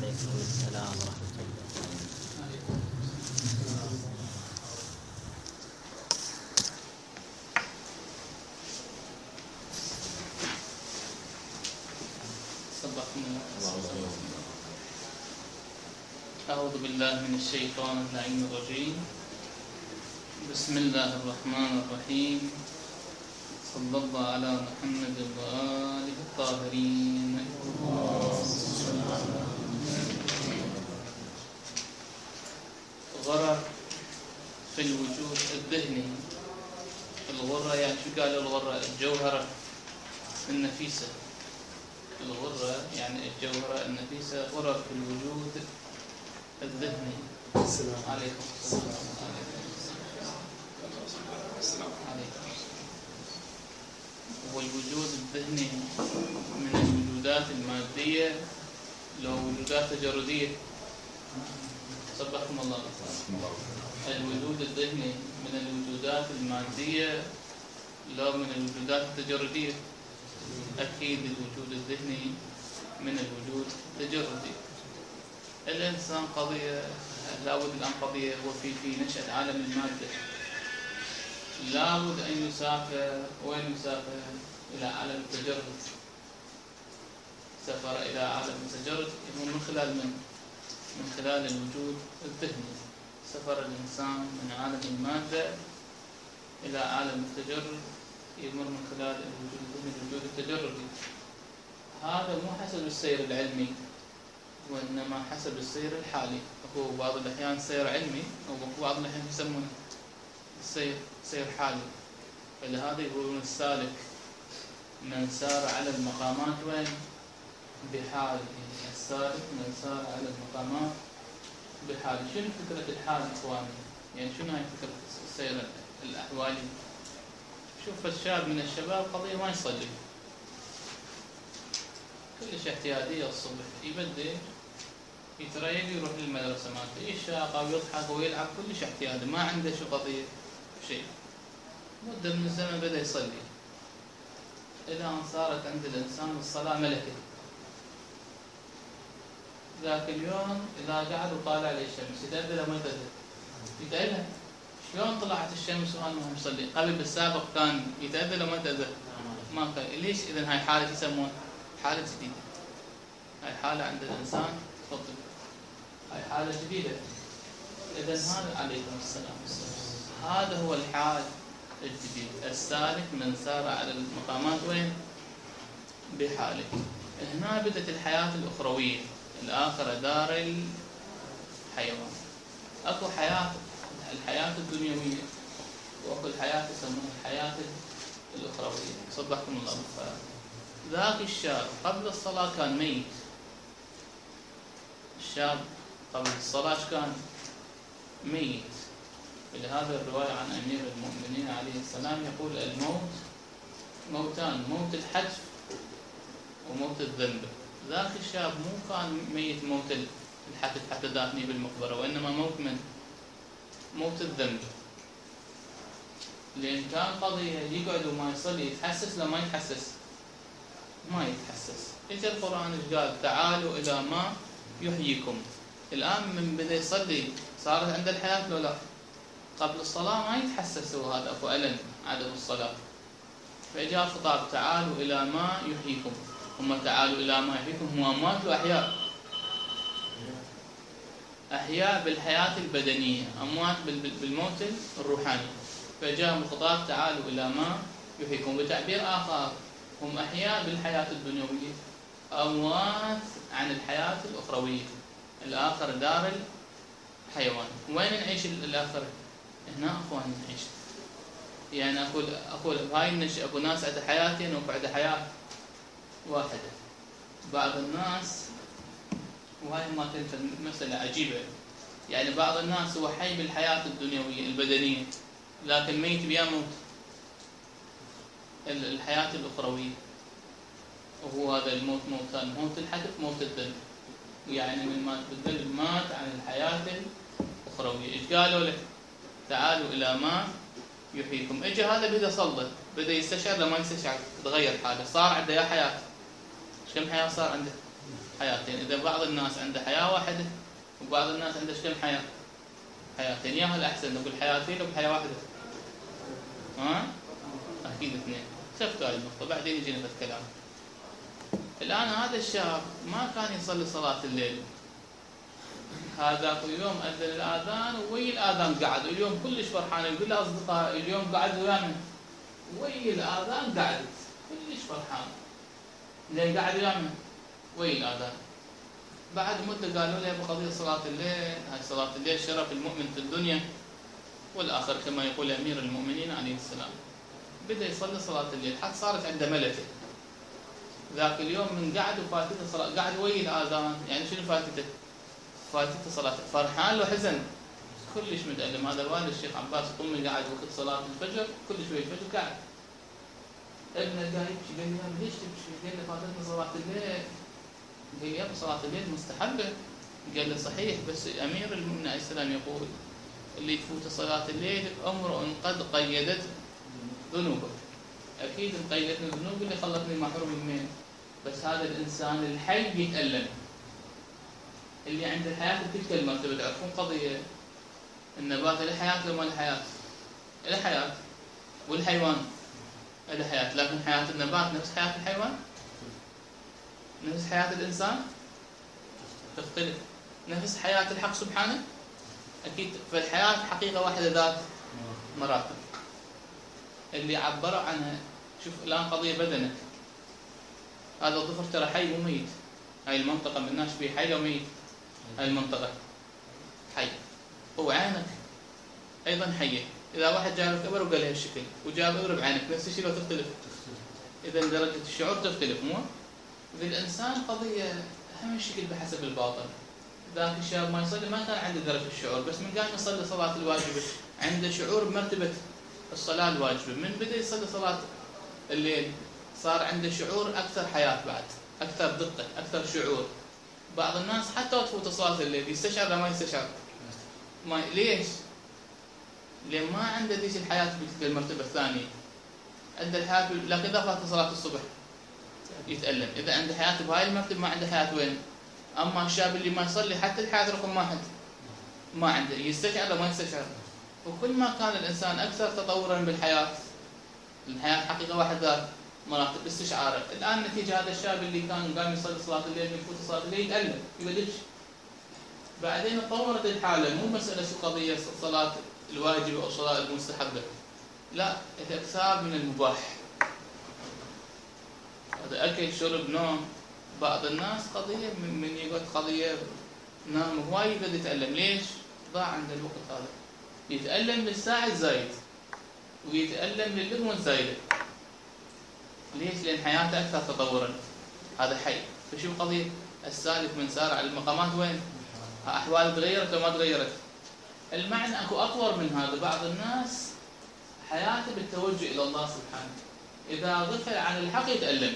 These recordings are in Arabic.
وعليكم السلام ورحمة الله. أعوذ بالله من الشيطان اللعين الرجيم. بسم الله الرحمن الرحيم. صلى الله على محمد وآله الطاهرين. غرر في الوجود الذهني. الغرة يعني شو قالوا الغرة؟ الجوهرة النفيسة. الغرة يعني الجوهرة النفيسة. غرر في الوجود الذهني. السلام عليكم السلام. عليكم. والوجود الذهني من الوجودات المادية لو وجودات تجردية. صبحكم الله. الوجود الذهني من الوجودات المادية لو من الوجودات التجردية. أكيد الوجود الذهني من الوجود التجردي. الإنسان قضية لابد الآن قضية هو في نشأة عالم المادة. لابد أن يسافر. وين يسافر؟ إلى عالم التجرد. سافر إلى عالم التجرد يكون من خلال من خلال الوجود الذهني. سفر الإنسان من عالم المادة إلى عالم التجرد يمر من خلال الوجود الذهني الوجود التجردي. هذا مو حسب السير العلمي وإنما حسب السير الحالي. أكو بعض الأحيان سير علمي وبعض الأحيان يسمونه سير حالي. فلهذا يقولون السالك من سار على المقامات وين؟ بحاله. السالك من سار على المقامات بحاله. شنو فكرة الحال إخواني؟ يعني شنو هاي فكرة السير الأحوالي؟ شوف الشاب من الشباب قضية ما يصلي كلش احتيادية الصبح يبدأ يتريق يروح للمدرسة مالته يشاق ويضحك ويلعب كلش احتيادي ما عنده شو قضية شيء. مدة من الزمن بدأ يصلي إلى أن صارت عند الإنسان الصلاة ملكة. ذاك اليوم إذا قعد وطالع عليه الشمس يتأذى ما يتأذى؟ يتأذى. شلون طلعت الشمس وأنا ما مصلي؟ قبل بالسابق كان يتأذى لو ما يتأذى؟ ما كان. ليش إذن هاي حالة يسمون حالة جديدة؟ هاي حالة عند الإنسان تفضل. هاي حالة جديدة. إذن هذا عليكم السلام. هذا هو الحال الجديد. السالك من سار على المقامات وين؟ بحاله. هنا بدأت الحياة الأخروية. الآخرة دار الحيوان. أكو الحياة الدنيوية وأكو الحياة يسمونها الحياة الأخروية. صدقكم الله بالخير. ذاك الشاب قبل الصلاة كان ميت. الشاب قبل الصلاة كان ميت. لهذا الرواية عن أمير المؤمنين عليه السلام يقول الموت موتان: موت الحتف وموت الذنب. ذاك الشاب مو كان ميت موت الحتف حتى دافني بالمقبرة وإنما موت من موت الذنب. لأن كان قضية يقعد وما يصلي يتحسس لما يتحسس ما يتحسس. إجا القرآن إيش قال؟ تعالوا إلى ما يحييكم. الآن من بدأ يصلي صارت عند الحياة لو لا؟ قبل الصلاة ما يتحسس هذا أكو ألم عدم الصلاة. فإجا الخطاب تعالوا إلى ما يحييكم. هم تعالوا إلى ما يحييكم هم أموات وأحياء. أحياء بالحياة البدنية، أموات بالموت الروحاني. فجاء الخطاب تعالوا إلى ما يحييكم. بتعبير آخر هم أحياء بالحياة الدنيوية، أموات عن الحياة الأخروية. الآخر دار الحيوان. وين نعيش الآخرة؟ هنا أخواني نعيش. يعني أقول هاي أكو ناس عندها حياتين وأكو عندها حياة واحدة. بعض الناس وهاي ما تنفع مسألة عجيبة. يعني بعض الناس هو حي بالحياة الدنيوية البدنية لكن ميت بيا موت الحياة الأخروية. وهو هذا الموت موتان: موت الحتف موت الذنب. يعني من مات بالذنب مات عن الحياة الأخروية. إيش قالوا له؟ تعالوا إلى ما يحييكم. إجا هذا بدأ صلى بدأ يستشعر لما يستشعر تغير حاله. صار عنده يا حياة. كم حياة صار عنده؟ حياتين. إذا بعض الناس عنده حياة واحدة وبعض الناس عنده كم حياة؟ حياتين. ياها الأحسن نقول حياتين ولا بحياة واحدة؟ ها؟ أكيد اثنين. شفتوا هاي النقطة بعدين يجي نفس كلام. الآن هذا الشاب ما كان يصلي صلاة الليل، هذاك اليوم أذن الآذان ووي الآذان قعد، واليوم كلش فرحان يقول له أصدقاء اليوم قعد ويانا وي الآذان قعد كلش فرحان. ليه قعد ويانا؟ وي الآذان. بعد مدة قالوا له بقضية صلاة الليل، هاي صلاة الليل شرف المؤمن في الدنيا والآخر كما يقول أمير المؤمنين عليه السلام. بدأ يصلي صلاة الليل حتى صارت عنده ملكة. ذاك اليوم من قعد وفاتته صلاة، قعد وي الآذان، يعني شنو فاتته؟ فاتته صلاة، فرحان لو حزن؟ كلش متألم. هذا والد الشيخ عباس قم قاعد وقت صلاة الفجر، كل شوي الفجر قاعد. ابنه قاعد يبكي، قال لي ليش تبكي؟ قال له فاتتنا صلاة الليل. قال لي صلاة الليل مستحبة. قال له صحيح، بس أمير المؤمنين عليه السلام يقول اللي يفوت صلاة الليل امرؤ قد قيدته ذنوبه. أكيد مقيدتني الذنوب اللي خلتني محروم من، بس هذا الإنسان الحي يتألم. اللي عند الحياة بتلك المرتبة. تعرفون قضية النبات له حياة ولا ما له حياة؟ له حياة. والحيوان له حياة، لكن حياة النبات نفس حياة الحيوان؟ نفس حياة الإنسان؟ تختلف. نفس حياة الحق سبحانه؟ أكيد. فالحياة حقيقة واحدة ذات مراتب. اللي عبروا عنها، شوف الآن قضية بدنك، هذا الظفر ترى حي مو ميت. هاي المنطقة من ناشبي حي أو ميت؟ هاي المنطقة حي. وعينك أيضا حية. إذا واحد جاب لك إبر وقال لها الشكل وجاب إبر بعينك نفس الشيء لو تختلف؟ إذا درجة الشعور تختلف مو؟ في الإنسان قضية أهم الشكل بحسب الباطن. ذاك الشاب ما يصلي ما كان عنده درجة الشعور، بس من قام يصلي صلاة الواجبة عنده شعور بمرتبة الصلاة الواجبة. من بدأ يصلي صلاة الليل صار عنده شعور أكثر حياة، بعد أكثر دقة، أكثر شعور. بعض الناس حتى تفوت صلاة الليل يستشعر ولا ما يستشعر؟ ما ليش؟ لأن ما عنده ذيك الحياة بالمرتبة الثانية. عنده الحياة لكن إذا فات صلاة الصبح يتألم. إذا عنده حياة بهاي المرتبة ما عنده حياة وين؟ أما الشاب اللي ما يصلي حتى الحياة رقم واحد ما عنده، يستشعر ولا ما يستشعر؟ وكل ما كان الإنسان أكثر تطورا بالحياة، الحياة حقيقة واحد ذات مراتب استشعاره. الآن نتيجة هذا الشاب اللي كان قام يصلي صلاة الليل يفوت صلاة الليل يتألم يبدش. بعدين تطورت الحالة، مو مسألة قضية صلاة الواجبة أو صلاة المستحبة، لا، الإكثار من المباح. هذا أكل شرب نوم. بعض الناس قضية من يقعد قضية نام هواي يبدأ يتألم. ليش؟ ضاع عند الوقت هذا. يتألم للساعة الزايد ويتألم للقمة الزايدة. ليش؟ لأن حياته أكثر تطورا. هذا حي. فشوف قضية السالك من سار على المقامات وين؟ أحوال تغيرت وما تغيرت؟ المعنى أكو أطور من هذا. بعض الناس حياته بالتوجه إلى الله سبحانه، إذا غفل عن الحق يتألم.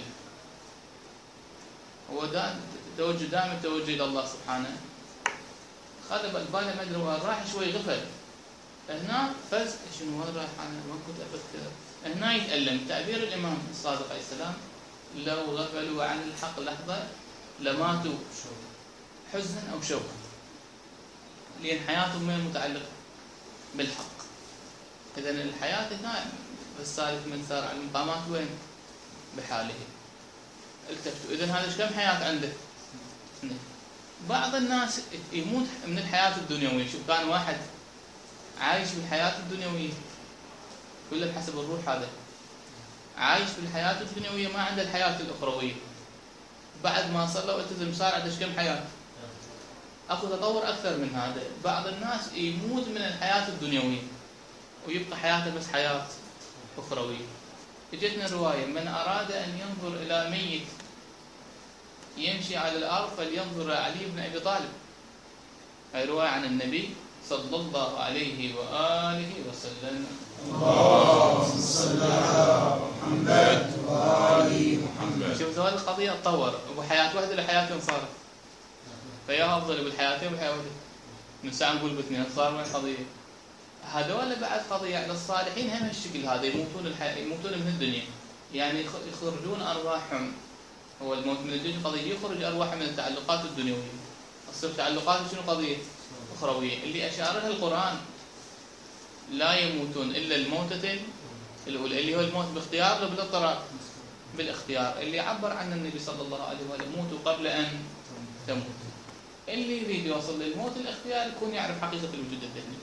هو توجه دائما التوجه إلى الله سبحانه. خذ باله ما أدري وين راح، شوي غفل هنا فز شنو وين رايح أنا ما كنت أفكر. هنا يتألم. تعبير الإمام الصادق عليه السلام لو غفلوا عن الحق لحظة لماتوا حزنا أو شوقا، لأن حياتهم وين متعلقة؟ بالحق. إذا الحياة هنا السالك من سار على المقامات وين؟ بحاله. التفتوا. إذا هذا كم حياة عنده؟ اثنين. بعض الناس يموت من الحياة الدنيوية. شوف كان واحد عايش في الحياة الدنيوية كله بحسب الروح، هذا عايش في الحياة الدنيوية ما عنده الحياة الأخروية. بعد ما صلى والتزم صار عنده كم حياة؟ أكو تطور أكثر من هذا. بعض الناس يموت من الحياة الدنيوية ويبقى حياته بس حياة أخروية. اجتنا رواية من أراد أن ينظر إلى ميت يمشي على الأرض فلينظر علي بن أبي طالب. هاي رواية عن النبي صلى الله عليه وآله وسلم. اللهم صل على محمد وآل محمد. شوف هذه القضية تطور. أبو حياة واحدة لحياة صارت، فيا أفضل بالحياتين وبحياة واحدة. من ساعة نقول باثنين صار وين قضية؟ هذول بعد قضية على الصالحين هم هالشكل هذا، يموتون من الدنيا، يعني يخرجون أرواحهم هو الموت من الدنيا قضية يخرج أرواح من التعلقات الدنيوية، تصير تعلقات شنو قضية أخروية اللي أشار لها القرآن لا يموتون إلا الموتة الأولى اللي هو الموت باختيار ولا بالاضطرار؟ بالاختيار، اللي عبر عنه النبي صلى الله عليه وآله موتوا قبل أن تموت. اللي يريد يوصل للموت الاختياري يكون يعرف حقيقة الوجود الذهني،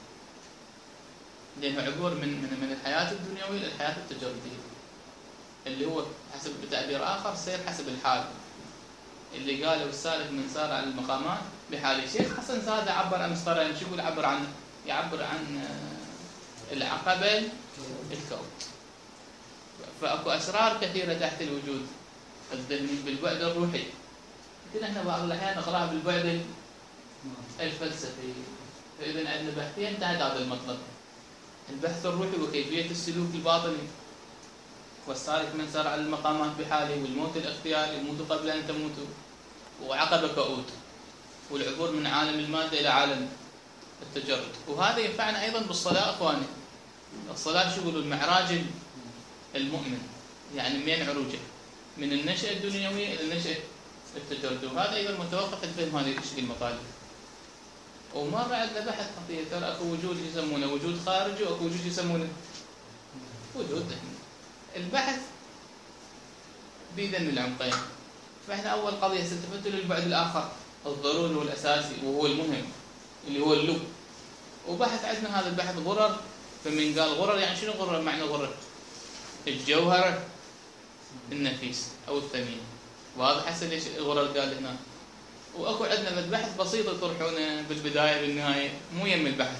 لأنه عبور من الحياة الدنيوية للحياة التجربية، اللي هو حسب بتعبير آخر سير حسب الحال، اللي قاله السالك من سار على المقامات بحاله. شيخ حسن سادة عبر عن مسطرين، شو يقول عبر عنه؟ يعبر عن العقبة الكون. فأكو أسرار كثيرة تحت الوجود الذهني بالبعد الروحي، لكن احنا بعض الأحيان نقرأها بالبعد الفلسفي. فإذا عندنا بحثين تحت هذا المطلب: البحث الروحي وكيفية السلوك الباطني، والسالك من سار على المقامات بحاله، والموت الاختياري يموت قبل أن تموتوا، وعقبة كؤوت، والعبور من عالم المادة إلى عالم التجرد. وهذا ينفعنا أيضا بالصلاة أخواني. الصلاة شو يقولوا؟ المعراج المؤمن، يعني من عروجه من النشأة الدنيوية إلى النشأة التجرد، وهذا أيضا متوقف الفهم هذه الأشياء المطالب. ومرة عندنا بحث خطير، ترى أكو وجود يسمونه وجود خارجي، وأكو وجود يسمونه وجود ذهني. البحث بيدن العمقين، فإحنا أول قضية ستفتوا للبعد الآخر الضروري والأساسي وهو المهم اللي هو اللب. وبحث عندنا هذا البحث غرر، فمن قال غرر يعني شنو غرر؟ معنى غرر الجوهر النفيس أو الثمين، واضح هسه ليش الغرر قال هنا. واكو عندنا بحث بسيط يطرحونه بالبدايه بالنهايه، مو يم البحث،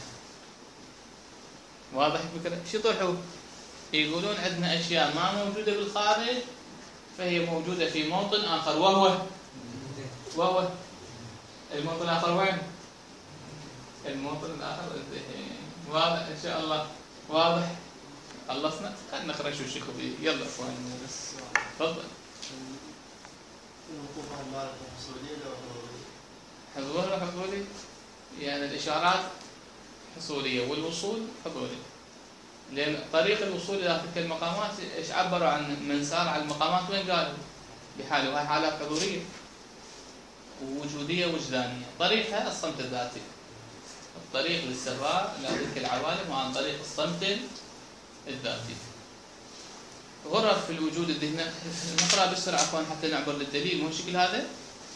واضح الفكره؟ شو يطرحوا؟ يقولون عندنا اشياء ما موجوده بالخارج فهي موجوده في موطن اخر، وهو الموطن الاخر وين؟ الموطن الاخر الذهن. واضح ان شاء الله؟ واضح؟ خلصنا؟ خلينا نقرا شو شيخ يلا اخواني بس تفضل. حضوري وحضوري يعني الإشارات حصولية والوصول حضوري، لأن طريق الوصول إلى تلك المقامات إيش عبروا عن من سار على المقامات وين قالوا؟ بحاله، وهي حالات حضورية ووجودية وجدانية. طريقها الصمت الذاتي، الطريق للسفر إلى تلك العوالم عن طريق الصمت الذاتي. غرر في الوجود الذهني، نقرأ بسرعة عفوا حتى نعبر للدليل. مو الشكل هذا؟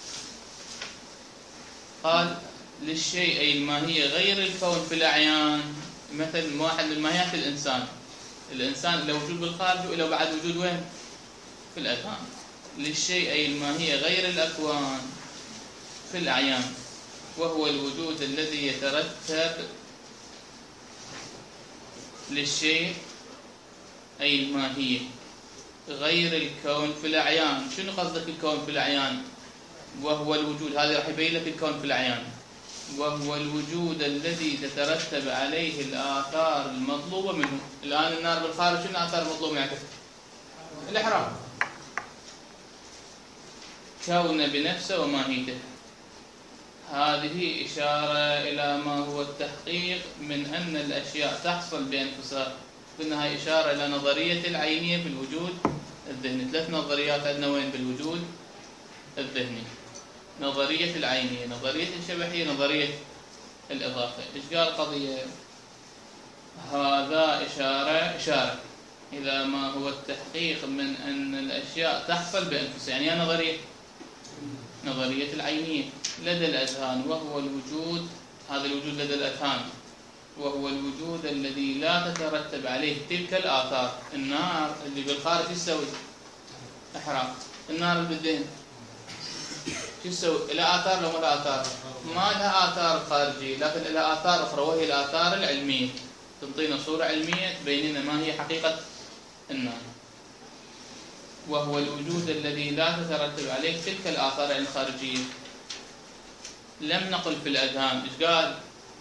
قال للشيء أي الماهية غير الكون في الأعيان، مثل واحد من ماهيات الإنسان له وجود بالخارج وله بعد وجود وين؟ في الأذهان. للشيء أي الماهية غير الأكوان في الأعيان، وهو الوجود الذي يترتب للشيء أي الماهية غير الكون في الأعيان. شنو قصدك الكون في الأعيان؟ وهو الوجود، هذا راح يبين لك الكون في الأعيان، وهو الوجود الذي تترتب عليه الآثار المطلوبة منه. الآن النار بالخارج شنو الآثار المطلوبة يعني؟ الإحراق، كون بنفسه وماهيته. هذه إشارة إلى ما هو التحقيق من أن الأشياء تحصل بأنفسها. قلنا هاي إشارة إلى نظرية العينية في الوجود الذهني. 3 نظريات عندنا وين بالوجود الذهني: نظرية العينية، نظرية الشبحية، نظرية الإضافة. إيش قال قضية؟ هذا إشارة إلى ما هو التحقيق من أن الأشياء تحصل بأنفسها. يعني نظرية العينية لدى الأذهان، وهو الوجود، هذا الوجود لدى الأذهان، وهو الوجود الذي لا تترتب عليه تلك الآثار. النار اللي بالخارج تسوي إحراق، النار اللي بالذهن شو تسوي؟ لها آثار لو ما لها آثار؟ ما لها آثار خارجية، لكن لها آثار أخرى وهي الآثار العلمية، تنطينا صورة علمية تبين لنا ما هي حقيقة النار. وهو الوجود الذي لا تترتب عليه تلك الآثار الخارجية. لم نقل في الأذهان. إيش قال؟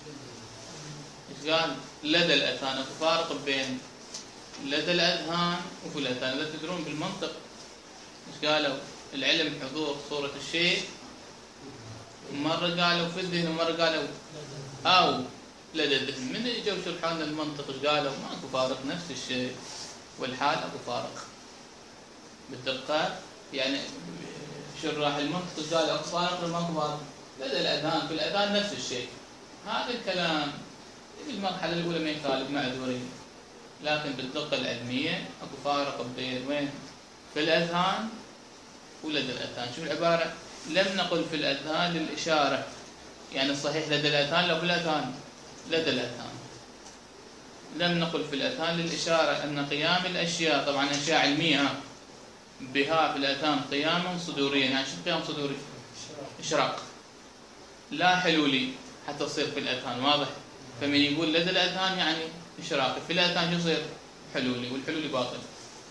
لدى الأذهان. أكو فارق بين لدى الأذهان وفي الأذهان. إذا تدرون بالمنطق إيش قالوا؟ العلم حضور صورة الشيء، مرة قالوا في الذهن ومرة قالوا أو لدى الذهن. من اجوا شرحوا لنا المنطق إيش قالوا؟ ماكو فارق، نفس الشيء، والحال أكو فارق بالدقة. يعني شراح المنطق قال اكو فارق ماكو فارق. لدى الاذان في الاذان نفس الشيء. هذا الكلام في المرحله الاولى ما يخالف معذورين، لكن بالدقه العلميه اكو فارق بين وين؟ في الاذهان ولدى الاذهان. شو العباره؟ لم نقل في الاذهان للاشاره، يعني الصحيح لدى الاذهان لو في الاذهان لدى الاذهان. لم نقل في الاذهان للاشاره ان قيام الاشياء، طبعا اشياء علميه بها في الاذهان قياما صدوريا. يعني شو قيام صدوري؟ اشراق، لا حلولي حتى تصير في الاذهان. واضح؟ فمن يقول لدى الاذهان يعني اشراقي، في الاذهان شو يصير؟ حلولي، والحلولي باطل.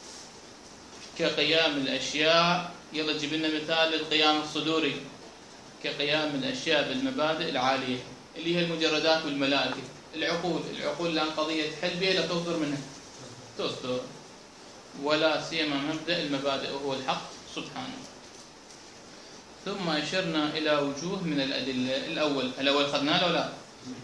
كقيام الاشياء، يلا جيب لنا مثال للقيام الصدوري. كقيام الاشياء بالمبادئ العاليه اللي هي المجردات والملائكه. العقول الان قضيه تحل بها لا تصدر منها، تصدر، ولا سيما مبدا المبادئ وهو الحق سبحانه. ثم اشرنا الى وجوه من الادله. الاول اخذناه ولا لا؟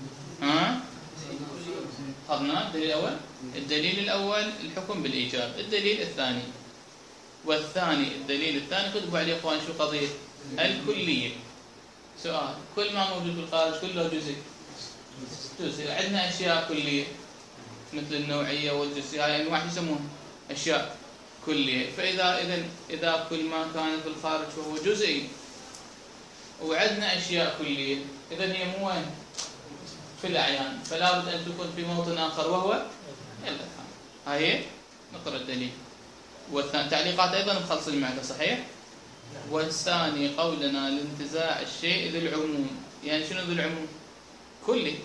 اخذنا الدليل الاول. الدليل الاول الحكم بالايجاب. الدليل الثاني الدليل الثاني كتبوا عليه اخوان شو قضيه؟ الكليه. سؤال: كل ما موجود في الخارج كله جزئي. عندنا اشياء كليه مثل النوعيه والجزئيه، هاي انواع يسمونها اشياء كليه. فاذا كل ما كان في الخارج فهو جزئي، وعندنا اشياء كليه، اذا هي مو وين؟ في الاعيان، فلا بد ان تكون في موطن اخر وهو الاذهان. هاي نقرا الدليل. والثاني تعليقات ايضا مخلص المعده صحيح. والثاني قولنا لانتزاع الشيء ذي العموم. يعني شنو ذي العموم؟ كلي.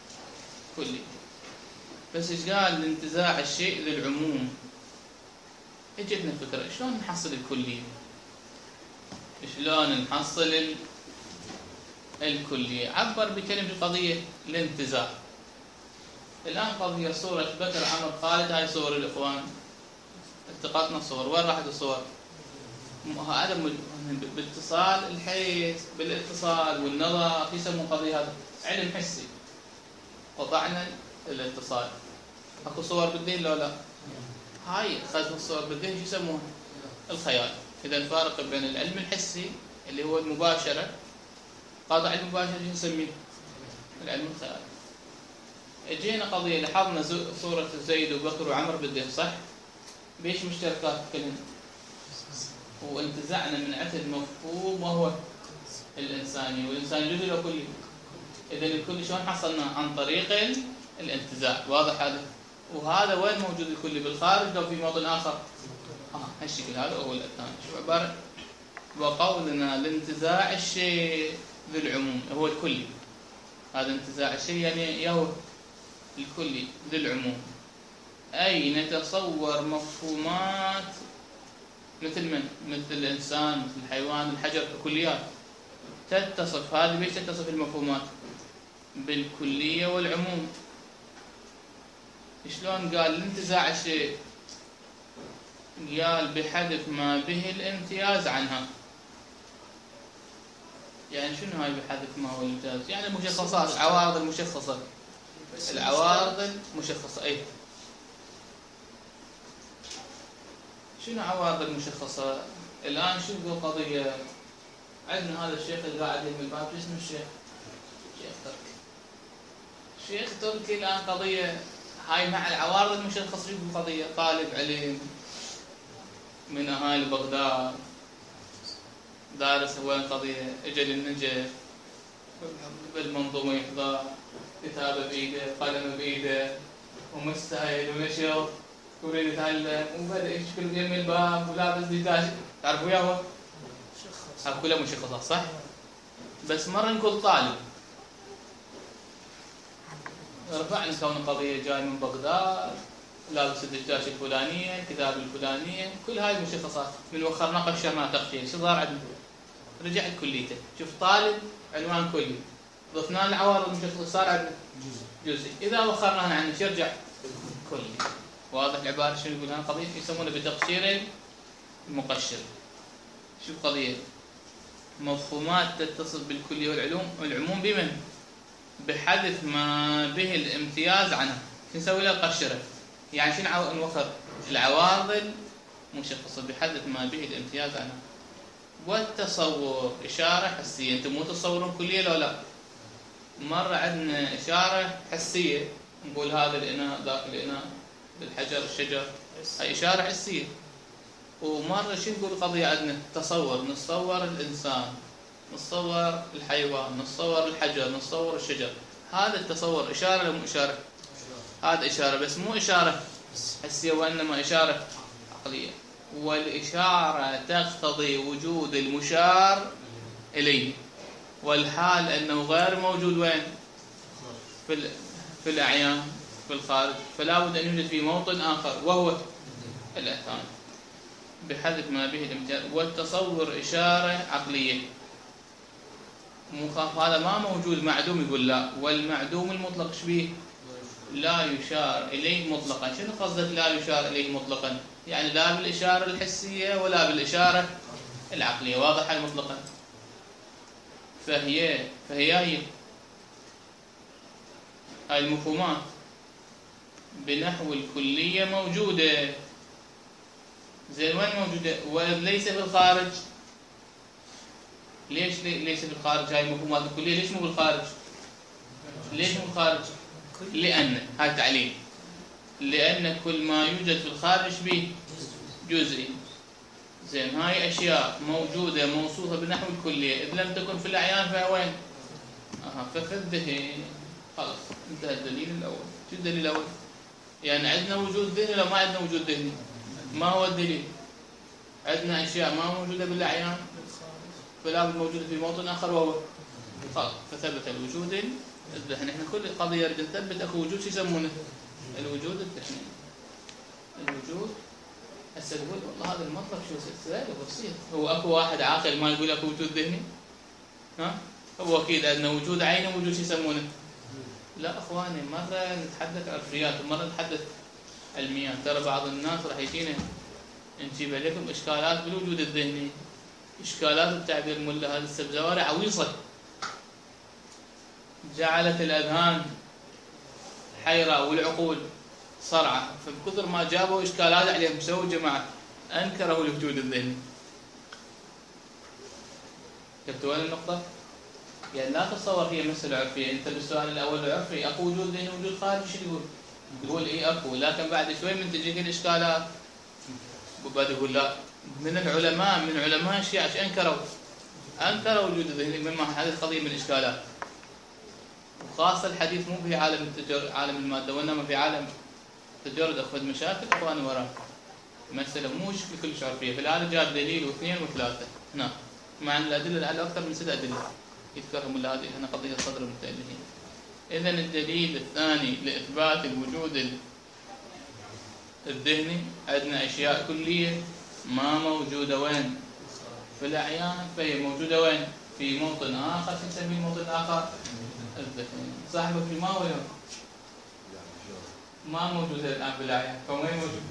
بس ايش قال لانتزاع الشيء ذي العموم؟ اجتنا فكره شلون نحصل الكليه؟ شلون نحصل الكليه؟ عبر بكلمه القضيه الانتزاع. الان قضيه صوره بكر عمر خالد، هاي صور الاخوان، التقطنا الصور. وين راحت الصور؟ هذا باتصال الحس، بالاتصال والنظر يسمون قضيه هذا علم حسي. قطعنا الاتصال. اكو صور بالذهن لو لا؟ هاي اخذنا الصور بالذهن شو يسمونها؟ الخيال. اذا الفارق بين العلم الحسي اللي هو المباشره، قاطع المباشره شو نسميه؟ العلم الخيالي. اجينا قضيه لاحظنا صوره زيد وبكر وعمر بالذهن صح؟ بيش مشتركات كلهم؟ وانتزعنا من عتل مفهوم وهو الانساني، والانسان جزء لو كلي. اذا الكل شلون حصلنا؟ عن طريق الانتزاع. واضح هذا؟ وهذا وين موجود الكلي؟ بالخارج لو في موطن اخر؟ هالشكل هذا هو الثاني. شو عباره؟ وقولنا لانتزاع الشيء ذي العموم هو الكلي. هذا انتزاع الشيء يعني يهو الكلي ذي العموم. اي نتصور مفهومات مثل من؟ مثل الانسان، مثل الحيوان، الحجر، كليات تتصف. هذه بيش تتصف المفهومات؟ بالكليه والعموم. شلون قال الانتزاع الشيء؟ قال بحذف ما به الامتياز عنها. يعني شنو هاي بحذف ما هو الامتياز؟ يعني المشخصات، العوارض المشخصه. العوارض المشخصه. اي شنو عوارض المشخصه؟ الان شو القضيه؟ عندنا هذا الشيخ اللي قاعد يم الباب، شو اسمه الشيخ؟ شيخ تركي. شيخ تركي الان قضيه هاي مع العوارض المشخصه. شو القضيه؟ طالب علم من اهالي بغداد، دارس وين قضيه، اجى للنجف بالمنظومه يحضر، كتابه بايده، قلم بايده، ومستعد ونشر ويريد يتعلم، وبدا يشكل يم الباب ولابس ديتاش. تعرفوا وياه؟ هاي كلها مشخصات صح؟ بس مره نقول طالب، رفعنا كون قضيه جاي من بغداد، لابس الدشداش الفلانيه، الكتاب الفلانيه، كل هاي المشخصات من وخرنا قشرنا تقشير. شو صار عندنا؟ رجع لكليته. شوف طالب عنوان كلي، ضفنا العوارض المشخصه صار عندنا جزئي. اذا وخرناها عنه شو يرجع؟ كلي. واضح العباره شنو يقول؟ هاي قضيه يسمونها بتقشير المقشر. شو القضيه؟ مفهومات تتصل بالكليه والعموم بمن؟ بحذف ما به الامتياز عنها. شو نسوي له؟ قشره. يعني شنو نوخر؟ العوارض المشخصه بحذف ما به الامتياز عنها. والتصور إشارة حسية. أنتم مو تصورون كلية لو لا؟ مرة عندنا إشارة حسية، نقول هذا الإناء ذاك الإناء، بالحجر الشجر، هاي إشارة حسية. ومرة شو نقول قضية عندنا تصور، نتصور الإنسان، نتصور الحيوان، نتصور الحجر، نتصور الشجر. هذا التصور إشارة ولا مو إشارة؟ هذا إشارة، بس مو إشارة حسية وإنما إشارة عقلية. والإشارة تقتضي وجود المشار إليه، والحال أنه غير موجود وين؟ في الأعيان، في الخارج، فلا بد أن يوجد في موطن آخر وهو الأذهان بحذف ما به الامتياز. والتصور إشارة عقلية، مخاف هذا ما موجود، معدوم، يقول لا. والمعدوم المطلق شبيه لا يشار إليه مطلقا. شنو قصدك لا يشار إليه مطلقا؟ يعني لا بالإشارة الحسية ولا بالإشارة العقلية، واضح المطلقا. فهي هاي المفهومات بنحو الكلية موجودة. زين وين موجودة؟ وليس في الخارج. ليش في الخارج هاي المفهومات الكلية؟ ليش مو بالخارج؟ ليش مو بالخارج؟ لأن هاي تعليل، لأن كل ما يوجد في الخارج به جزئي. زين هاي أشياء موجودة موصوفة بنحو الكلية، إذ لم تكن في الأعيان فهي وين؟ ففي الذهن. خلاص انتهى الدليل الأول. شو الدليل الأول؟ يعني عندنا وجود ذهني ولا ما عندنا وجود ذهني؟ ما هو الدليل؟ عندنا أشياء ما موجودة بالأعيان فلا بد موجودة في موطن آخر وهو خلاص، فثبت الوجود الذهني. احنا كل قضية نريد نثبت اكو وجود، شو يسمونه؟ الوجود الذهني. الوجود هسه نقول والله هذا المطلب شو سهل وبسيط، هو اكو واحد عاقل ما يقول اكو وجود ذهني؟ هو اكيد عندنا وجود عيني ووجود شو يسمونه؟ لا اخواني، مرة نتحدث عرفيات ومرة نتحدث علميات. ترى بعض الناس راح يجينا نجيب لكم اشكالات بالوجود الذهني، اشكالات التعبير الملا هذه السبزواري عويصة، جعلت الأذهان حيرة والعقول صرعة. فبكثر ما جابوا إشكالات عليهم سووا جماعة أنكروا الوجود الذهني. شفتوا وين النقطة؟ يعني لا تتصور هي مسألة عرفية. أنت بالسؤال الأول العرفي أكو وجود ذهني وجود خارجي، شو يقول؟ يقول إيه أكو، لكن بعد شوي من تجيك الإشكالات وبعد يقول لا. من العلماء، من علماء الشيعة أنكروا وجود الذهني، مما هذه قضية من الإشكالات. وخاصة الحديث مو في عالم عالم المادة، وإنما في عالم تجرد أخذ مشاكل أخواني وراه. مسألة مو كلش عرفية. في الآن جاب دليل واثنين وثلاثة، نعم، مع أن الأدلة لعله أكثر من 6 أدلة يذكرهم الله. هذه هنا قضية صدر المتألهين. إذن الدليل الثاني لإثبات الوجود الذهني، عندنا أشياء كلية ما موجودة وين؟ في الأعيان، فهي موجودة وين؟ في موطن آخر. شو نسميه الموطن الآخر؟ الذهن. صاحبك في ما هو اليوم؟ ما موجود الآن في الأعيان، فوين موجود؟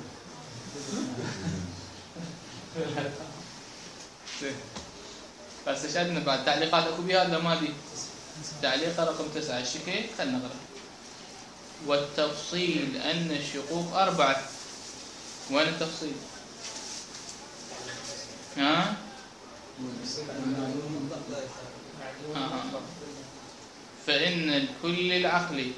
بس ايش عندنا بعد؟ تعليقات اكو بها ولا ما دي؟ تعليق رقم 9 الشكل، خلينا نقرا. والتفصيل أن الشقوق 4. وين التفصيل؟ ها؟ فإن الكل العقلي،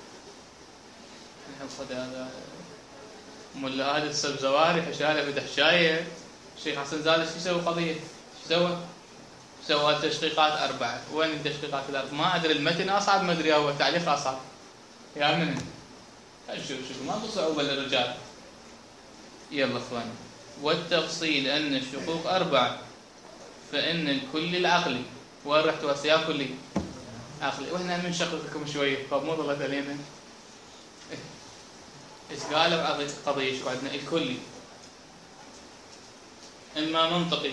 نحفظ هذا ملا هذا السبزواري حشاله بدحشايه. الشيخ حسن زاد شو يسوي قضيه؟ شو سوى التشقيقات 4. وين التشقيقات ال4؟ ما ادري المتن اصعب، ما ادري هو تعليق اصعب. يا من شوف ما صعوبه للرجال. يلا اخواني. والتفصيل أن الشقوق 4 فإن الكل العقلي. وين رحت وسيا كلي عقلي، واحنا بنشققكم شويه فمو ضغط علينا. ايش قالوا قضيه؟ شو عندنا؟ الكلي اما منطقي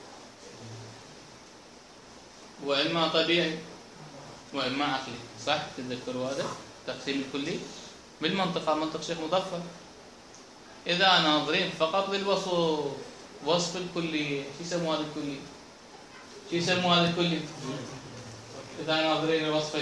واما طبيعي واما عقلي، صح؟ تتذكروا هذا تقسيم الكلي بالمنطقه، منطق شيخ مظفر. اذا ناظرين فقط للوصف، وصف الكلي، شو يسموا هذا الكلي؟ شو يسموا هذا الكلي؟ اذا ناظرين الوصف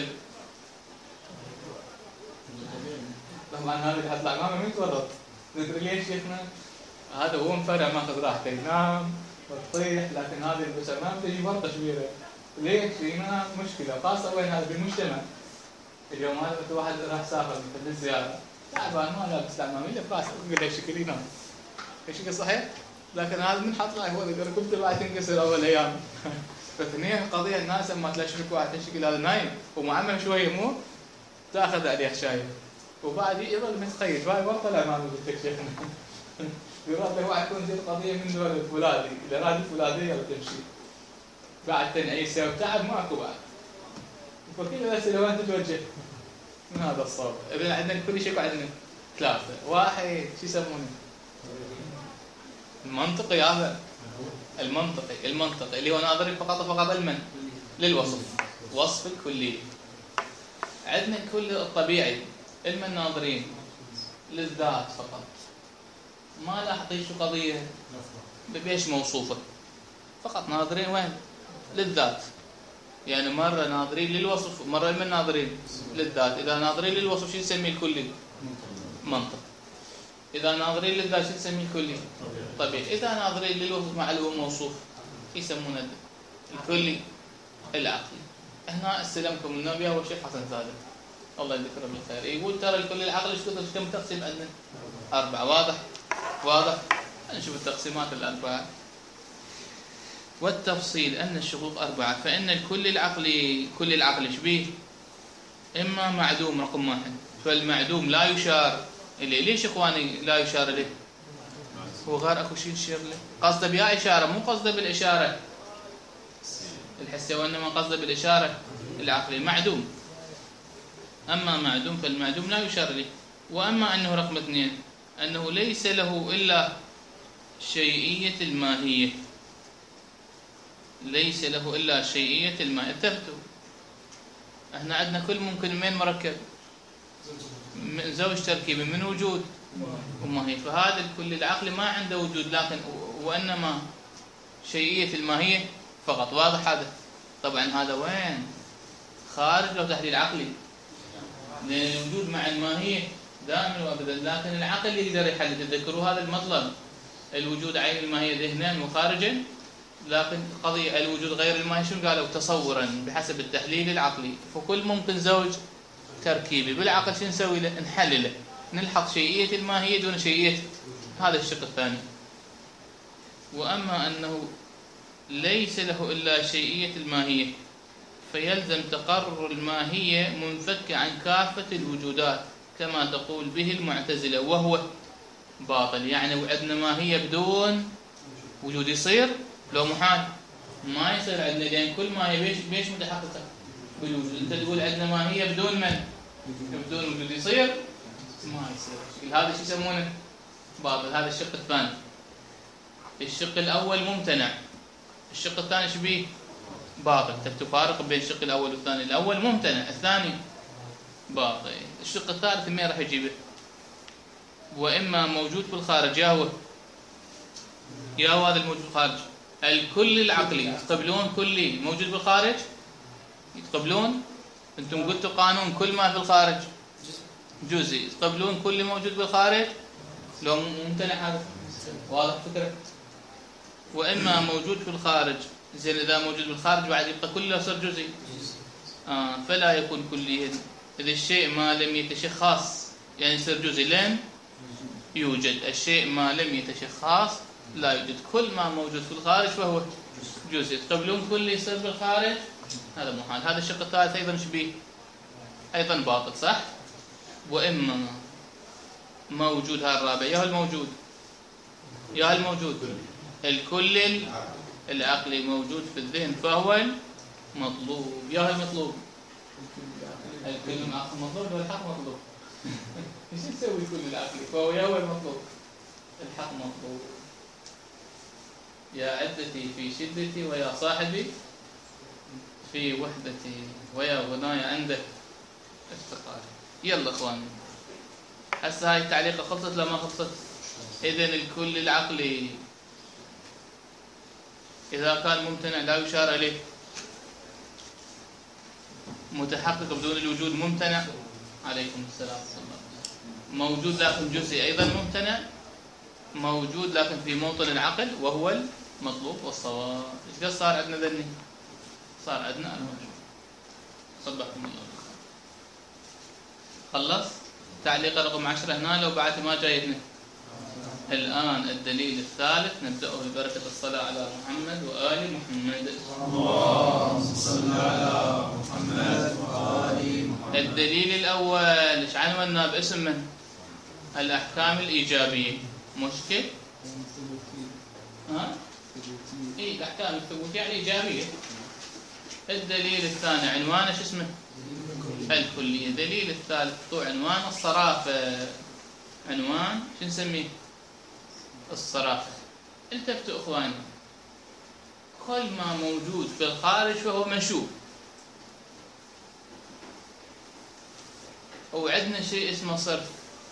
طبعا هذا حطلع ما يتورط. ندري ليش شيخنا؟ هذا هو مفرع، ماخذ راحته، ينام وتطيح، لكن هذه البسمات تجي فرقه كبيره. ليش؟ هنا مشكله خاصه وين هذا بالمجتمع. اليوم هذا مثل واحد راح سافر مثل للزياره تعبان ما لابس العمامه الا براسه يقول لك شكل ينام. شكل صحيح؟ لكن هذا من حط له هو كنت بعد تنكسر اول ايام. فاثنين قضيه الناس لما تشوف واحد شكل هذا نايم ومعمم شويه مو تاخذ عليه شايب وبعد يظل متقيد وهاي برضه العمامه قلت لك شيخنا. يراد له واحد يكون زي القضيه من دول الفولاذي، اذا راد الفولاذيه وتمشي. بعد تنعيسه وتعب ماكو بعد. فكل الاسئله وين تتوجه؟ من هذا الصوب. اذا عندنا كل شيء عندنا ثلاثه، واحد شو يسمونه؟ المنطقي هذا. المنطقي اللي هو ناظري فقط المن للوصف، وصف الكلي. عندنا كل الطبيعي المن ناظرين للذات فقط. ما لاحظين شو قضيه بيش موصوفه، فقط ناظرين وين؟ للذات. يعني مره ناظرين للوصف ومره المن ناظرين للذات. اذا ناظرين للوصف شو نسميه الكلي؟ منطق. اذا ناظرين للذات شو نسميه الكلي؟ طبيعي. اذا ناظرين للوصف مع الموصوف يسمونه الكلي العقلي. هنا استلمكم النبي هو الشيخ حسن ثابت الله يذكره بالخير، يقول ترى الكلي العقلي ايش كم تقسيم عندنا؟ 4. واضح؟ نشوف التقسيمات الأربعة. والتفصيل أن الشقوق 4. فإن الكل العقلي شبيه؟ إما معدوم رقم 1. فالمعدوم لا يشار إليه. ليش إخواني لا يشار إليه؟ هو غير أكو شيء يشير له. قصده بها إشارة مو قصده بالإشارة الحسية، وإنما قصده بالإشارة العقلية. معدوم. أما معدوم فالمعدوم لا يشار إليه. وأما أنه رقم 2 أنه ليس له إلا شيئية الماهية. ليس له إلا شيئية الماهية. انتبهتوا، احنا عندنا كل ممكن من مركب زوج تركيبي من وجود وماهية. فهذا الكل العقلي ما عنده وجود، لكن وإنما شيئية الماهية فقط. واضح هذا؟ طبعا هذا وين؟ خارج لو تحليل عقلي، لأن الوجود مع الماهية دائما وابدا، لكن العقل يقدر يحدد. تذكروا هذا المطلب، الوجود عين الماهية ذهنا وخارجا، لكن قضية الوجود غير الماهية شنو قالوا؟ تصورا بحسب التحليل العقلي. فكل ممكن زوج تركيبي بالعقل شو نسوي له؟ نحلله، نلحظ شيئية الماهية دون شيئية. هذا الشق الثاني. وأما أنه ليس له إلا شيئية الماهية فيلزم تقرر الماهية منفكة عن كافة الوجودات كما تقول به المعتزلة، وهو باطل. يعني عندنا ماهية بدون وجود يصير؟ لو محال ما يصير عندنا، لأن كل ماهية بيش متحققة بالوجود. أنت تقول عندنا ماهية بدون من؟ بدون وجود يصير؟ ما يصير. هذا شو يسمونه؟ باطل. هذا الشق الثاني. الشق الأول ممتنع، الشق الثاني شبيه؟ باطل. تفارق بين الشق الأول والثاني. الأول ممتنع، الثاني باطل. الشق الثالث مين راح يجيبه؟ وإما موجود في الخارج. يا هو هذا الموجود في الخارج الكل العقلي. يتقبلون كلي موجود بالخارج؟ يتقبلون؟ أنتم قلتوا قانون كل ما في الخارج جزئي. يتقبلون كل موجود بالخارج؟ لو ممتنع هذا. واضح فكرة؟ وإما موجود في الخارج. زين إذا موجود بالخارج بعد يبقى كله صار جزئي. فلا يكون كلي. إذا الشيء ما لم يتشخص يعني يصير جزئي. لين يوجد الشيء ما لم يتشخص لا يوجد. كل ما موجود في الخارج فهو جزئي. تقبلون كل يصير بالخارج؟ هذا محال. هذا الشق الثالث أيضا شبيه؟ أيضا باطل. صح؟ وإما موجود. هذا الرابع. يا الموجود الكل العقلي موجود في الذهن فهو المطلوب. يا المطلوب الكل مطلوب والحق مطلوب. ايش نسوي كل العقلي؟ فهو يا هو المطلوب الحق مطلوب. يا عدتي في شدتي ويا صاحبي في وحدتي ويا غناي عندك افتقاري. يلا اخواني، هسه هاي التعليقه خلصت لا ما خلصت؟ اذن الكل العقلي اذا كان ممتنع لا يشار اليه، متحقق بدون الوجود ممتنع. عليكم السلام. موجود لكن جزئي ايضا ممتنع. موجود لكن في موطن العقل وهو مطلوب والصواب. ايش قد صار عندنا ذني؟ صار عندنا المرجوح. صبحكم الله بالخير. خلص؟ تعليق رقم 10 هنا لو بعد ما جايتنا. الآن الدليل الثالث نبدأه ببركة الصلاة على محمد وآل محمد. اللهم صل على محمد وآل محمد. الدليل الأول ايش عنونا باسم من؟ الأحكام الإيجابية. مشكل؟ ها؟ إيه الأحكام الثبوتية يعني إيجابية. الدليل الثاني عنوانه شو اسمه؟ الكلية. الدليل الثالث طو عنوان الصرافة. عنوان شو نسميه؟ الصرافة. التفتوا إخواني، كل ما موجود في الخارج فهو منشوب. وعندنا شيء اسمه صرف،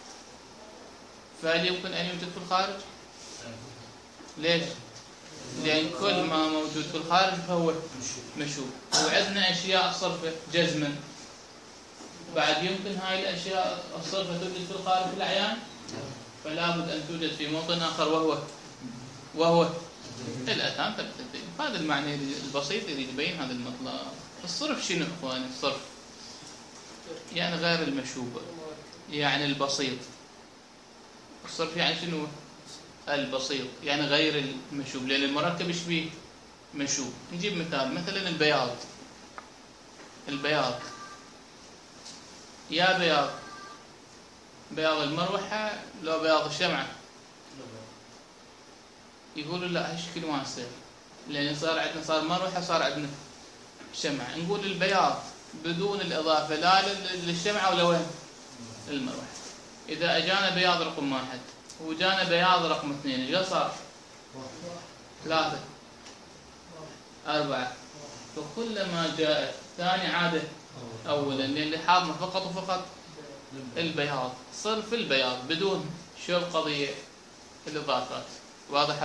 فهل يمكن أن يوجد في الخارج؟ ليش؟ لأن كل ما موجود في الخارج فهو مشوب. وعندنا أشياء صرفة جزما، بعد يمكن هاي الأشياء الصرفة توجد في الخارج في الأعيان، فلا بد أن توجد في موطن آخر وهو الأذهان تبتدئ. هذا المعنى البسيط يريد يبين هذا المطلب. الصرف شنو إخواني؟ الصرف يعني غير المشوب، يعني البسيط. الصرف يعني شنو؟ البسيط يعني غير المشوب، لأن المركب ايش بيه؟ مشوب. نجيب مثال، مثلا البياض يا بياض المروحة لو بياض الشمعة، يقولوا لا هالشكل ما يصير، لأن صار مروحة، صار عندنا شمعة. نقول البياض بدون الإضافة لا للشمعة ولا وين؟ المروحة. إذا أجانا بياض رقم 1 وجانا بياض رقم 2، ايش صار؟ 3 4. فكلما جاءت ثاني عادة أولا، لأن اللي حاضنا فقط وفقط البياض. صرف البياض بدون شو القضية؟ الإضافات. واضح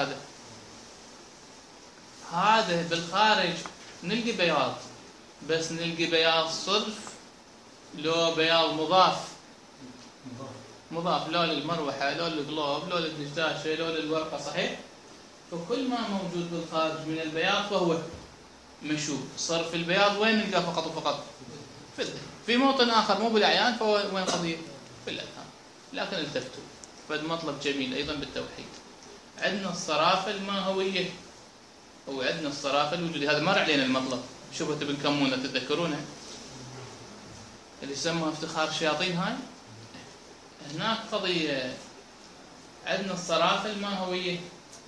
هذا بالخارج نلقي بياض، بس نلقي بياض صرف لو بياض مضاف لو للمروحة لو للقلوب لو للدشداشة لو للورقة، صحيح؟ فكل ما موجود بالخارج من البياض فهو مشوب. صرف البياض وين نلقاه فقط وفقط؟ في الذهن. في موطن آخر مو بالأعيان فهو وين قضية؟ في الأذهان. لكن التفتوا فهذا مطلب جميل أيضا بالتوحيد. عندنا الصرافة الماهوية وعندنا الصرافة الوجودية. هذا مر علينا المطلب، شوفوا تبي نكمونه تتذكرونه اللي يسموها افتخار الشياطين. هاي هناك قضية، عندنا الصرافة الماهوية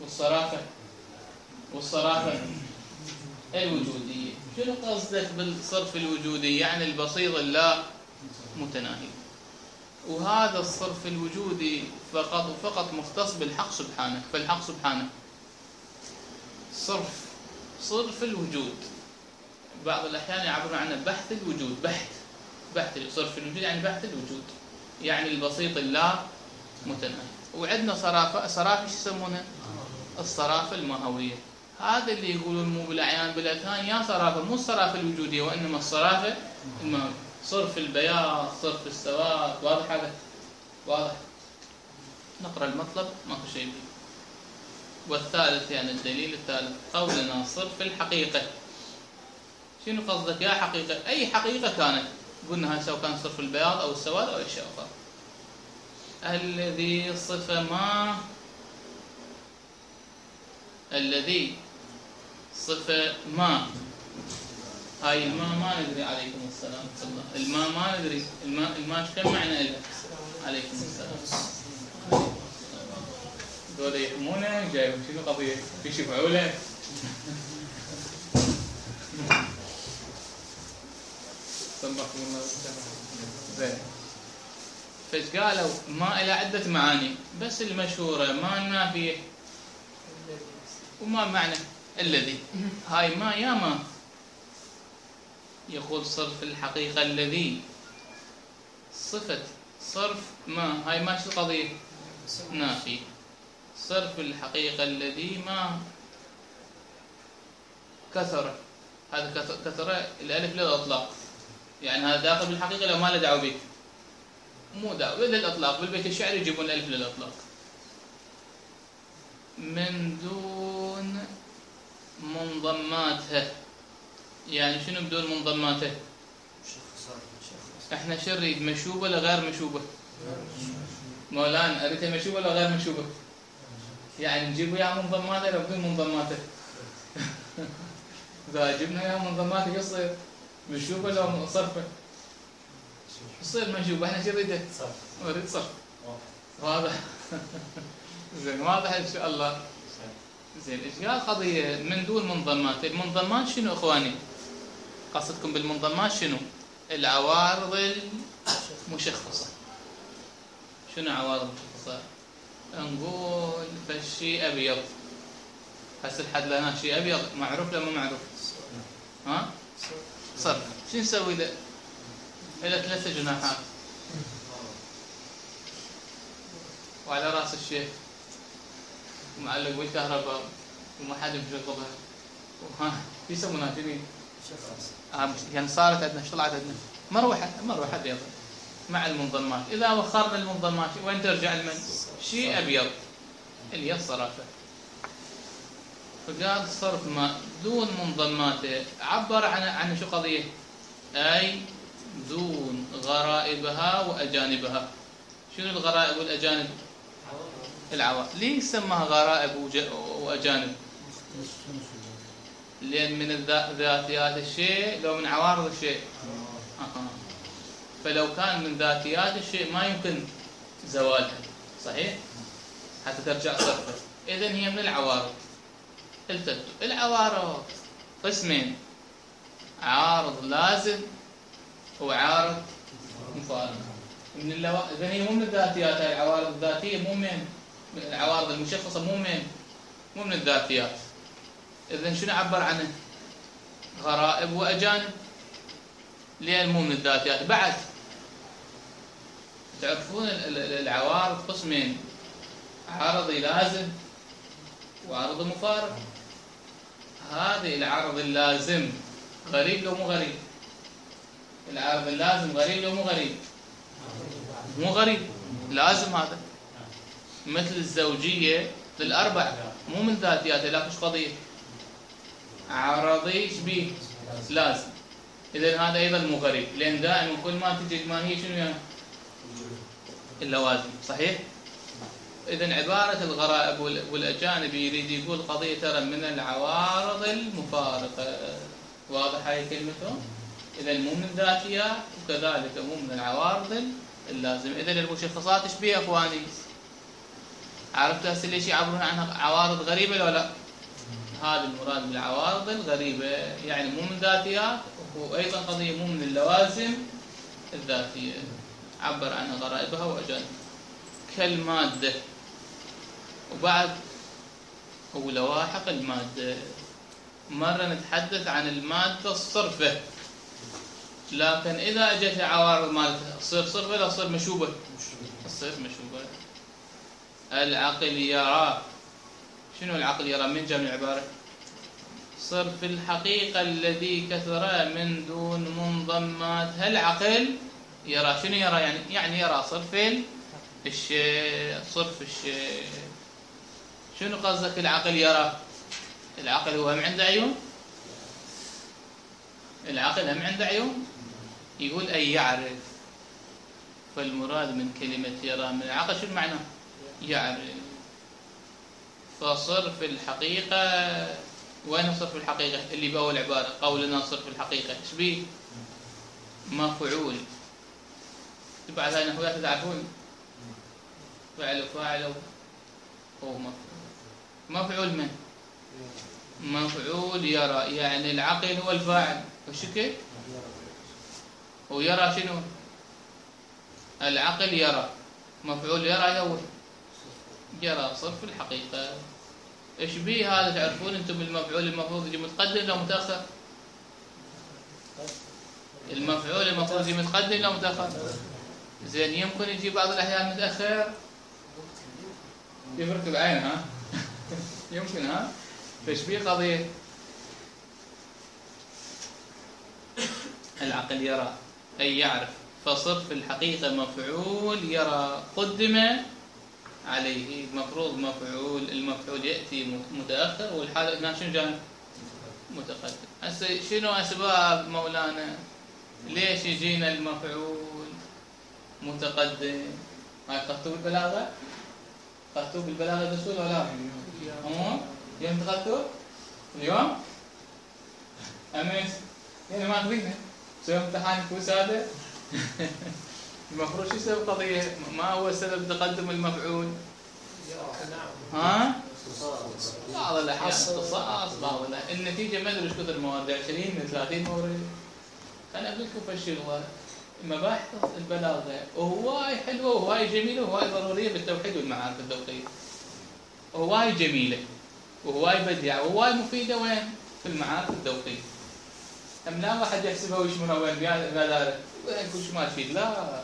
والصرافة الوجودية. شنو قصدك بالصرف الوجودي؟ يعني البسيط اللا متناهي. وهذا الصرف الوجودي فقط وفقط مختص بالحق سبحانه. فالحق سبحانه صرف الوجود، بعض الأحيان يعبرون عنه بحث الوجود. بحث صرف الوجود يعني بحث الوجود، يعني البسيط اللا متناهي. وعندنا صرافة ايش يسمونها؟ الصرافة الماهوية. هذا اللي يقولون مو بالأعيان بالأذهان يا صرافة، مو الصرافة الوجودية وإنما الصرافة الماهوية. صرف البياض، صرف السواد. واضح هذا؟ واضح. نقرأ المطلب ماكو شيء فيه. والثالث يعني الدليل الثالث قولنا صرف الحقيقة. شنو قصدك يا حقيقة؟ أي حقيقة كانت، قلنا هاي سواء كان صرف البياض أو السواد أو أشياء أخرى. الذي صفة ما. هاي الماء ما ندري. عليكم السلام. الماء ما ندري. الماء كم معنى له؟ عليكم السلام. دول يحمونه جايبهم شنو قضية؟ يشفعوا له. صبحكم الله زين. فايش قالوا؟ ما إلى عدة معاني، بس المشهورة ما النافية وما معنى الذي. هاي ما يا ما يقول صرف الحقيقة الذي صفة صرف ما. هاي ما شو القضية؟ نافي. صرف الحقيقة الذي ما كثر. هذا كثر الألف للإطلاق، يعني هذا داخل بالحقيقة لو ما له دعوة به، مو دعوة للإطلاق. بالبيت الشعري يجيبون الألف للإطلاق من دون منضماتها. يعني شنو بدون منضماتها؟ احنا شو نريد، مشوبة ولا غير مشوبة؟ مولانا اريدها مشوبة ولا غير مشوبة؟ يعني نجيب وياها منضماتها لو بدون منضماتها؟ إذا جبنا وياها منضماتها يصير مشوبة لو صرفة؟ يصير مشوبة. احنا شو نريدها؟ نريد صرف. واضح؟ زين واضح ان شاء الله. زين ايش قال قضية من دون منضمات؟ المنضمات شنو اخواني؟ قصدكم بالمنضمات شنو؟ العوارض المشخصة. شنو عوارض مشخصة؟ نقول فالشيء ابيض، هسه لحد لنا شيء ابيض معروف ولا مو معروف؟ ها؟ صرف. شو نسوي له؟ له 3 جناحات وعلى راس الشيخ ومعلق بالكهرباء وما حد يشغلها وها يسمونها شنو؟ يعني صارت عندنا، ايش طلعت عندنا؟ مروحه بيضاء مع المنضمات. اذا وخرنا المنضمات وين ترجع المن؟ شيء ابيض اللي هي الصرافه. فقال صرف ما دون منضماته عبر عن شو قضيه؟ اي دون غرائبها واجانبها. شنو الغرائب والاجانب؟ العوارض. ليه سماها غرائب واجانب؟ لان من ذاتيات الشيء لو من عوارض الشيء. فلو كان من ذاتيات الشيء ما يمكن زوالها، صحيح؟ حتى ترجع صرفه. اذن هي من العوارض. التفتوا العوارض قسمين، عارض لازم وعارض مفارق. اذن هي مو من الذاتيات. هاي العوارض الذاتيه مو من العوارض المشخصه، مو من الذاتيات. اذن شنو عبر عنه؟ غرائب واجانب. ليه مو من الذاتيات؟ بعد تعرفون العوارض قسمين، عارضي لازم وعارض مفارق. هذه العارض اللازم غريب لو مو غريب؟ العارض اللازم غريب لو مو غريب؟ مو غريب، لازم. هذا مثل الزوجيه للاربع مو من ذاتياتها، لكن ايش قضيه؟ عرضي شبيه لازم. اذا هذا ايضا مو غريب، لان دائما كل ما تجي ما هي شنو يعني؟ اللوازم، صحيح؟ اذا عباره الغرائب والاجانب يريد يقول قضيه ترى من العوارض المفارقه. واضح هاي كلمته؟ اذا مو من ذاتيات وكذلك مو من العوارض اللازم. اذا المشخصات ايش بيها اخواني؟ عرفتوا هسه ليش يعبرون عنها عوارض غريبه لو لا؟ هذا المراد بالعوارض الغريبه، يعني مو من ذاتيات، وايضا قضيه مو من اللوازم الذاتيه. عبر عنها غرائبها واجانبها كالماده. وبعد هو لواحق الماده. مره نتحدث عن الماده الصرفه، لكن اذا اجت عوارض مالتها تصير صرفه ولا تصير مشوبه؟ تصير مشوبه. العقل يرى. شنو العقل يرى؟ من جاء من العباره؟ صرف الحقيقه الذي كثر من دون منضمات. هل العقل يرى؟ شنو يرى؟ يعني يرى صرف الشيء. صرف الشيء. شنو قصدك العقل يرى؟ العقل هو هم عنده عيون؟ العقل هم عنده عيون؟ يقول أي يعرف. فالمراد من كلمة يرى من العقل شو معناه؟ يعرف. فصرف الحقيقة، وين صرف الحقيقة؟ اللي بأول عبارة قولنا صرف الحقيقة ايش بيه؟ مفعول. بعد هاي نحويات تعرفون فعل وفاعل هو مفعول من؟ مفعول يرى. يعني العقل هو الفاعل وشكل ويرى شنو؟ العقل يرى. مفعول يرى هو يرى صرف الحقيقة. ايش بيه هذا؟ تعرفون انتم المفعول المفروض يجي متقدم لو متأخر؟ المفعول المفروض يجي متقدم لو متأخر؟ زين يمكن يجي بعض الأحيان متأخر، يفرق بعين ها؟ يمكن ها؟ فايش بيه قضية؟ العقل يرى أي يعرف. فصرف الحقيقة مفعول يرى قدم عليه. مفروض مفعول، المفعول يأتي متأخر، والحال هنا شنو جاي؟ متقدم. هسه شنو أسباب مولانا ليش يجينا المفعول متقدم؟ هاي قرأتوا بالبلاغة؟ قرأتوا بالبلاغة دسول ولا يوم تقرأتوا؟ اليوم؟ أمس؟ يعني ما أخذينها سوي امتحان كويس هذا؟ المفروض شو يسوي قضية؟ ما هو سبب تقدم المفعول؟ ها؟ بعض الأحيان اختصاص، بعض الأحيان النتيجة ما أدري إيش كثر المواد 20 من 30 مورد. أنا أقول لكم فالشغلة مباحث البلاغة وهواي حلوة وهواي جميلة وهواي ضرورية بالتوحيد والمعارف الذوقية. وهواي جميلة وهواي بديعة وهواي مفيدة وين؟ في المعارف الذوقية. أم لا واحد يحسبها ويشملها وين بهذا وش ما تفيد. لا،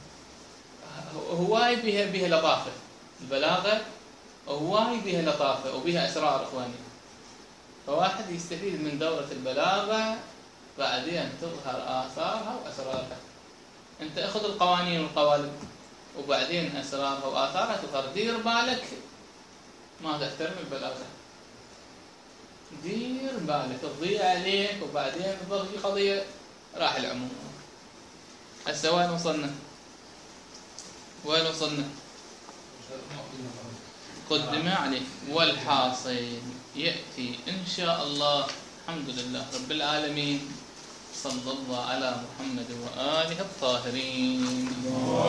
هواي بها لطافة البلاغة، هواي بها لطافة وبها أسرار إخواني. فواحد يستفيد من دورة البلاغة بعدين تظهر آثارها وأسرارها. أنت أخذ القوانين والقوالب وبعدين أسرارها وآثارها تظهر. دير بالك ما تحترم البلاغة، دير بالك تضيع عليك وبعدين تظل في قضية راح العموم. هسه وين وصلنا؟ وين وصلنا؟ قدم عليه. والحاصل يأتي إن شاء الله. الحمد لله رب العالمين، صلى الله على محمد وآله الطاهرين.